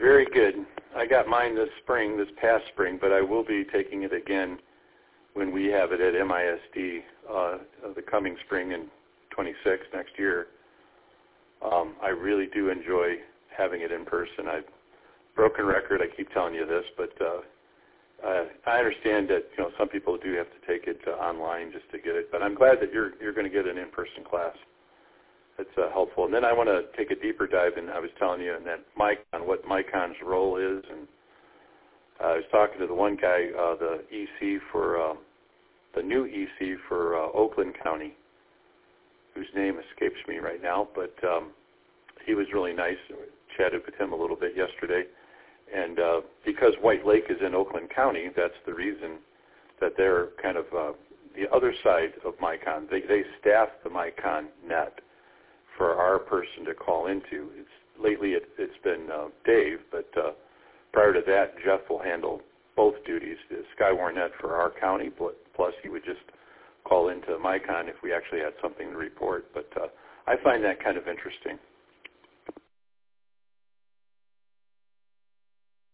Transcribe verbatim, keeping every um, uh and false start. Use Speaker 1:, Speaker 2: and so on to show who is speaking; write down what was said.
Speaker 1: Very good. I got mine this spring, this past spring, but I will be taking it again when we have it at M I S D uh, the coming spring in twenty-six next year. Um, I really do enjoy having it in person. I've broken record. I keep telling you this, but uh, uh, I understand that you know some people do have to take it uh, online just to get it. But I'm glad that you're you're going to get an in-person class. That's uh, helpful. And then I want to take a deeper dive in. I was telling you in that Micon, what Micon's role is, and uh, I was talking to the one guy, uh, the E C for uh, the new E C for uh, Oakland County, whose name escapes me right now, but um, he was really nice. We chatted with him a little bit yesterday. And uh, because White Lake is in Oakland County, that's the reason that they're kind of uh, the other side of Micon. They, they staff the Micon net for our person to call into. It's, lately it, it's been uh, Dave, but uh, prior to that, Jeff will handle both duties, the SkyWarNet for our county, plus he would just call into Micon if we actually had something to report. But uh, I find that kind of interesting.